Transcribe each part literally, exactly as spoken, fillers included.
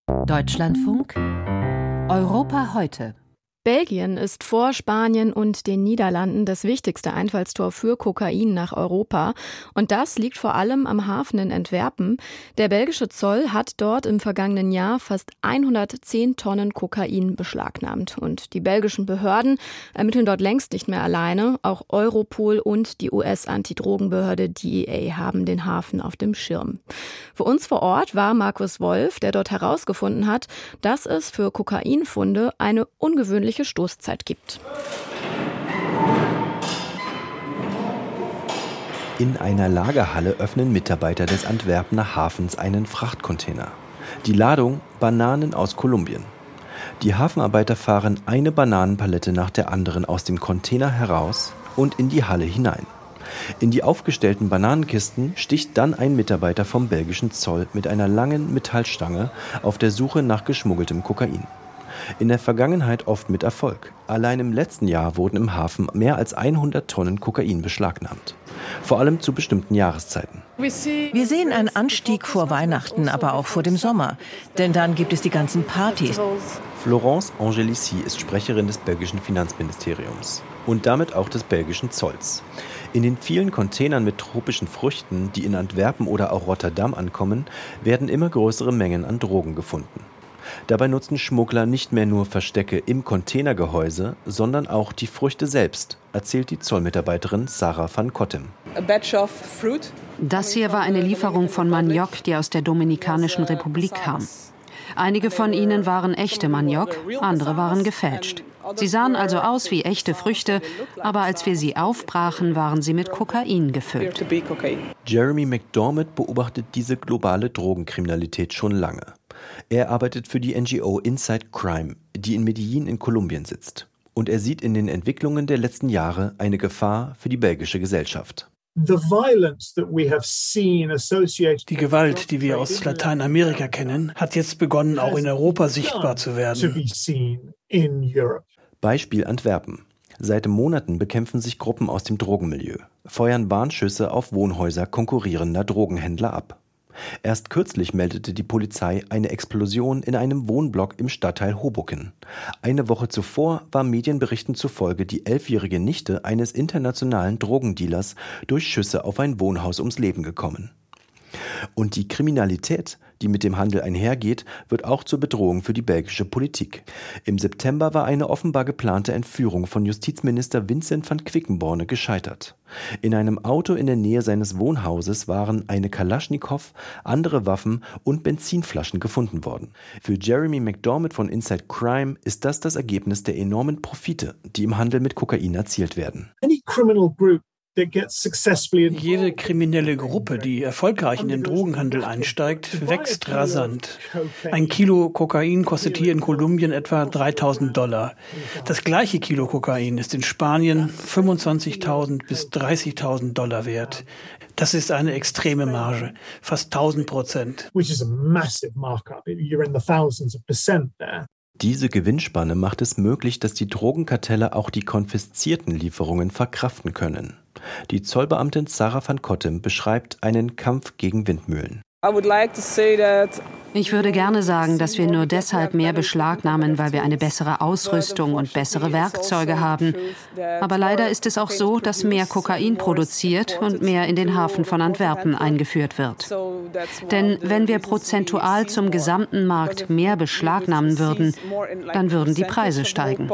Deutschlandfunk Europa heute. Belgien ist vor Spanien und den Niederlanden das wichtigste Einfallstor für Kokain nach Europa. Und das liegt vor allem am Hafen in Antwerpen. Der belgische Zoll hat dort im vergangenen Jahr fast hundertzehn Tonnen Kokain beschlagnahmt. Und die belgischen Behörden ermitteln dort längst nicht mehr alleine. Auch Europol und die U S-Antidrogenbehörde D E A haben den Hafen auf dem Schirm. Für uns vor Ort war Markus Wolf, der dort herausgefunden hat, dass es für Kokainfunde eine ungewöhnliche Stoßzeit gibt. In einer Lagerhalle öffnen Mitarbeiter des Antwerpener Hafens einen Frachtcontainer. Die Ladung: Bananen aus Kolumbien. Die Hafenarbeiter fahren eine Bananenpalette nach der anderen aus dem Container heraus und in die Halle hinein. In die aufgestellten Bananenkisten sticht dann ein Mitarbeiter vom belgischen Zoll mit einer langen Metallstange auf der Suche nach geschmuggeltem Kokain. In der Vergangenheit oft mit Erfolg. Allein im letzten Jahr wurden im Hafen mehr als hundert Tonnen Kokain beschlagnahmt. Vor allem zu bestimmten Jahreszeiten. Wir sehen einen Anstieg vor Weihnachten, aber auch vor dem Sommer. Denn dann gibt es die ganzen Partys. Florence Angelici ist Sprecherin des belgischen Finanzministeriums und damit auch des belgischen Zolls. In den vielen Containern mit tropischen Früchten, die in Antwerpen oder auch Rotterdam ankommen, werden immer größere Mengen an Drogen gefunden. Dabei nutzen Schmuggler nicht mehr nur Verstecke im Containergehäuse, sondern auch die Früchte selbst, erzählt die Zollmitarbeiterin Sarah van Kottem. Das hier war eine Lieferung von Maniok, die aus der Dominikanischen Republik kam. Einige von ihnen waren echte Maniok, andere waren gefälscht. Sie sahen also aus wie echte Früchte, aber als wir sie aufbrachen, waren sie mit Kokain gefüllt. Jeremy McDormand beobachtet diese globale Drogenkriminalität schon lange. Er arbeitet für die N G O Inside Crime, die in Medellin in Kolumbien sitzt. Und er sieht in den Entwicklungen der letzten Jahre eine Gefahr für die belgische Gesellschaft. Die Gewalt, die wir aus Lateinamerika kennen, hat jetzt begonnen, auch in Europa sichtbar zu werden. Beispiel Antwerpen. Seit Monaten bekämpfen sich Gruppen aus dem Drogenmilieu, feuern Warnschüsse auf Wohnhäuser konkurrierender Drogenhändler ab. Erst kürzlich meldete die Polizei eine Explosion in einem Wohnblock im Stadtteil Hoboken. Eine Woche zuvor war Medienberichten zufolge die elfjährige Nichte eines internationalen Drogendealers durch Schüsse auf ein Wohnhaus ums Leben gekommen. Und die Kriminalität, die mit dem Handel einhergeht, wird auch zur Bedrohung für die belgische Politik. Im September war eine offenbar geplante Entführung von Justizminister Vincent van Quickenborne gescheitert. In einem Auto in der Nähe seines Wohnhauses waren eine Kalaschnikow, andere Waffen und Benzinflaschen gefunden worden. Für Jeremy McDormand von Inside Crime ist das das Ergebnis der enormen Profite, die im Handel mit Kokain erzielt werden. Any criminal group Jede kriminelle Gruppe, die erfolgreich in den Drogenhandel einsteigt, wächst rasant. Ein Kilo Kokain kostet hier in Kolumbien etwa dreitausend Dollar. Das gleiche Kilo Kokain ist in Spanien fünfundzwanzigtausend bis dreißigtausend Dollar wert. Das ist eine extreme Marge, fast tausend Prozent. Diese Gewinnspanne macht es möglich, dass die Drogenkartelle auch die konfiszierten Lieferungen verkraften können. Die Zollbeamtin Sarah van Kottem beschreibt einen Kampf gegen Windmühlen. Ich würde gerne sagen, dass wir nur deshalb mehr beschlagnahmen, weil wir eine bessere Ausrüstung und bessere Werkzeuge haben. Aber leider ist es auch so, dass mehr Kokain produziert und mehr in den Hafen von Antwerpen eingeführt wird. Denn wenn wir prozentual zum gesamten Markt mehr beschlagnahmen würden, dann würden die Preise steigen.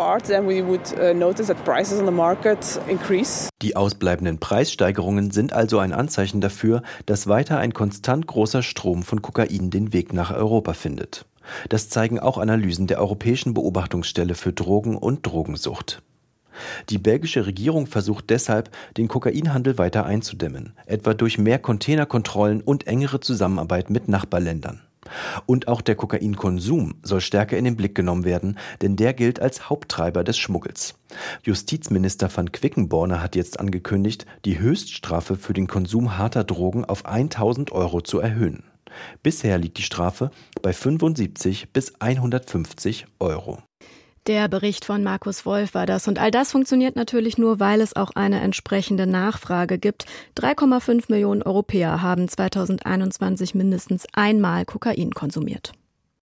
Die ausbleibenden Preissteigerungen sind also ein Anzeichen dafür, dass weiter ein konstant großer Strom von Kokain den Weg nach Europa findet. Das zeigen auch Analysen der Europäischen Beobachtungsstelle für Drogen und Drogensucht. Die belgische Regierung versucht deshalb, den Kokainhandel weiter einzudämmen, etwa durch mehr Containerkontrollen und engere Zusammenarbeit mit Nachbarländern. Und auch der Kokainkonsum soll stärker in den Blick genommen werden, denn der gilt als Haupttreiber des Schmuggels. Justizminister van Quickenborne hat jetzt angekündigt, die Höchststrafe für den Konsum harter Drogen auf tausend Euro zu erhöhen. Bisher liegt die Strafe bei fünfundsiebzig bis hundertfünfzig Euro. Der Bericht von Markus Wolf war das. Und all das funktioniert natürlich nur, weil es auch eine entsprechende Nachfrage gibt. drei Komma fünf Millionen Europäer haben zweitausendeinundzwanzig mindestens einmal Kokain konsumiert.